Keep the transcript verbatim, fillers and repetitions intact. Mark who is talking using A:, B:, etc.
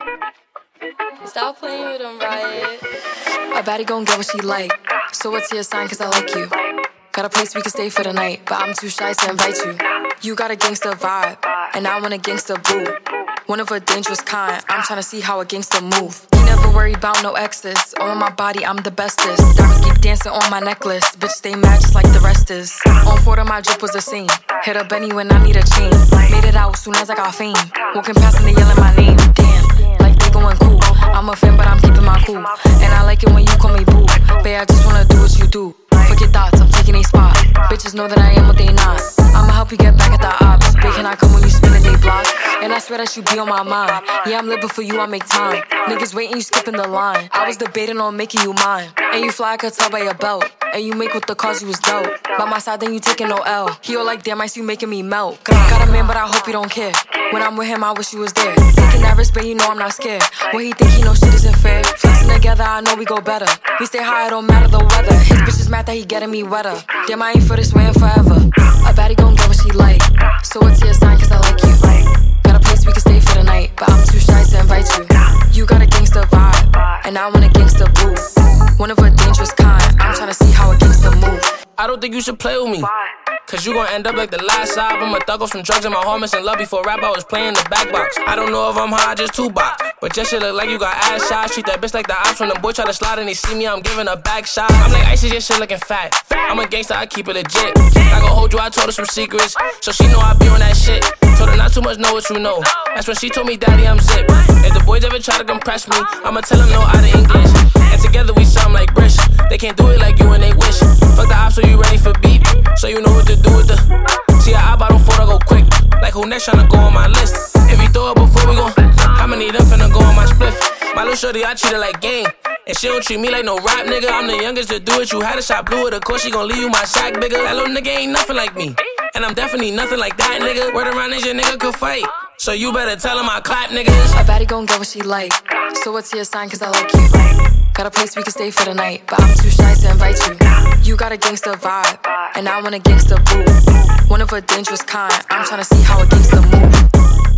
A: Stop playing with them, Riot.
B: A baddie gon' get what she like. So what's your sign, cause I like you. Got a place we can stay for the night, but I'm too shy to invite you. You got a gangster vibe, and I want a gangster boo. One of a dangerous kind, I'm tryna see how a gangster move. You never worry about no exes. On my body, I'm the bestest. Diamonds keep dancing on my necklace. Bitch, stay mad just like the rest is. On Florida, my drip was the same. Hit a Benny when I need a chain. Made it out soon as I got fame. Walking past and they yelling my name. Damn, like they going cool. I'm a fan, but I'm keeping my cool. And I like it when you call me boo. Babe, I just wanna do what you do. Fuck your thoughts, I'm taking a spot. Bitches know that I am what they not. I'ma help you get back at the ops. Babe, can I come when you spinning they block? And I swear that you be on my mind. Yeah, I'm living for you, I make time. Niggas waiting, you skipping the line. I was debating on making you mine. And you fly, I could tell by your belt. And you make with the cause you was dope. By my side, then you taking no L. He all like, damn, I see you making me melt. Got a man, but I hope you don't care. When I'm with him, I wish you was there. Taking that risk, but you know I'm not scared. When he think he know shit isn't fair. Flexing together, I know we go better. We stay high, it don't matter the weather. His bitch is mad that he getting me wetter. Damn, I ain't for this way and forever. A baddie gon' get what she like. So what's your sign, cause I like you. Got a place we can stay for the night, but I'm too shy to invite you. You got a gangster vibe, and I want a gangster boo. One of a dangerous kind, I'm tryna see how a gangster move.
C: I don't think you should play with me, cause you gon' end up like the last album. A thug off some drugs and my heart missing love. Before rap, I was playing the back box. I don't know if I'm high, just two box. But just shit look like you got ass shots. Treat that bitch like the ops. When the boy try to slide and they see me, I'm giving a back shot. I'm like ice, your shit looking fat. I'm a gangster, I keep it legit. I gon' hold you, I told her some secrets, so she know I be on that shit. Told her not too much, know what you know. That's when she told me, daddy, I'm zip. If the boys ever try to compress me, I'ma tell them no out of English. And together we sound like Brish. They can't do it like you and they wish. Fuck the ops, so you ready for beat? So you know what to do with the. See, I bottom four to go quick. Like who next tryna go on my list? If he throw it before we gon', how many of them finna go on my spliff? My little shorty, I treat her like gang. And she don't treat me like no rap nigga. I'm the youngest to do it. You had a shot blue with, of course she gon' leave you my sack bigger. That little nigga ain't nothing like me. And I'm definitely nothing like that nigga. Word around is your nigga could fight. So you better tell him I clap niggas.
B: A baddie gon' get what she like. So what's your sign, cause I like you. Got a place we can stay for the night, but I'm too shy to invite you. You got a gangster vibe, and I want a gangster boo. One of a dangerous kind, I'm tryna see how a gangster move.